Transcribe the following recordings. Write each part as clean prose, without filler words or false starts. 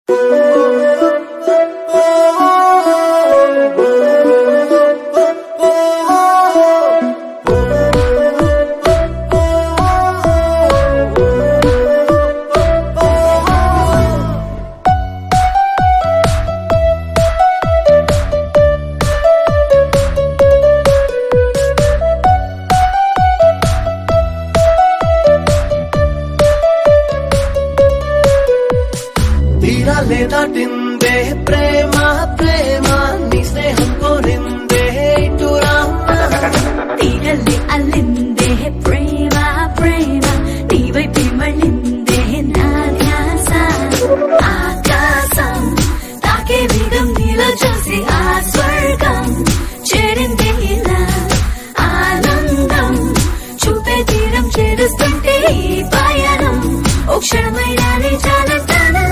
దాటిందే ప్రేమ ప్రేమ నీ స్నేహం కోరిందే ఇటు రామ్మ తీరల్లి అల్లిందే ప్రేమ ప్రేమ నీ వైపే మళ్ళిందే నా ధ్యాస ఆకాశం తాకే వేగం నీలో చూసి ఆ స్వర్గం చేరిందే ఇలా ఆనందం చూపే తీరం చేరుస్తుంటే ఈ పయనం ఓ క్షణమైనా చాలంటానా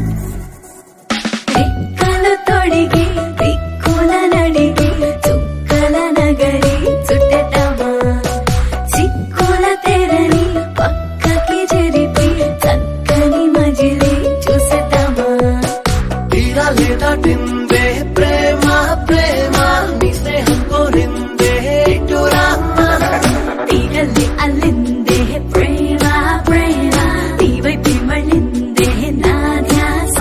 తొడిగి దిక్కుల నడిగి చుక్కల నగరి చుట్టెటమా చిక్కుల తెరని పక్కకి జరిపి చక్కని మజిలి చూసేటమా తీరాలే దాటిందే ప్రేమ ప్రేమ నీ స్నేహం కోరిందే ఇటు రామ్మ తీరల్లి అల్లిందే ప్రేమ ప్రేమ నీ వైపే మళ్ళిందే నా ధ్యాస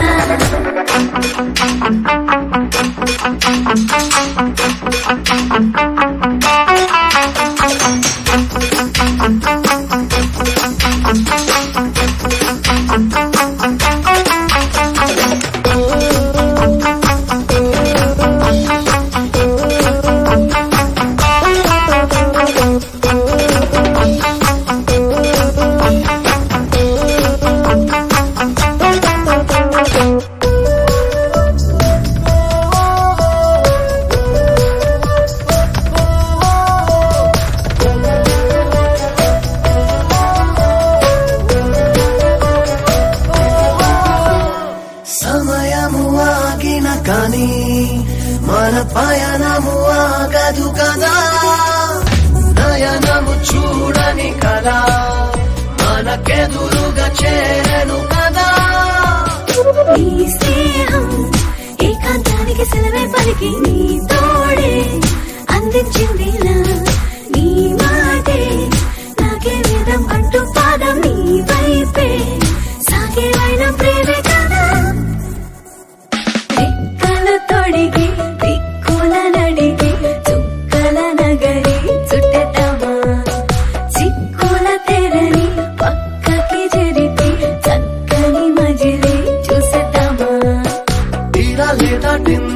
సమయము ఆగిన కానీ మన పయనము ఆగదు కదా నయనము చూడని కదా మనకెదురుగా చేరను కదా నీ స్నేహం ఏకాంతానికి సెలవే పలికి నీ తోడే అందించిందిలా నీ మాటే నాకే వేదం అంటూ పాదం నీ వైపే సాగే వైన ప్రేమే కదా రెక్కలు తొడిగి దిక్కుల నడిగి చుక్కల నగరి చుట్టెటమా చిక్కుల తెరని పక్కకి జరిపి చక్కని మజిలి చూసేటమా తీరాలే దాటిందే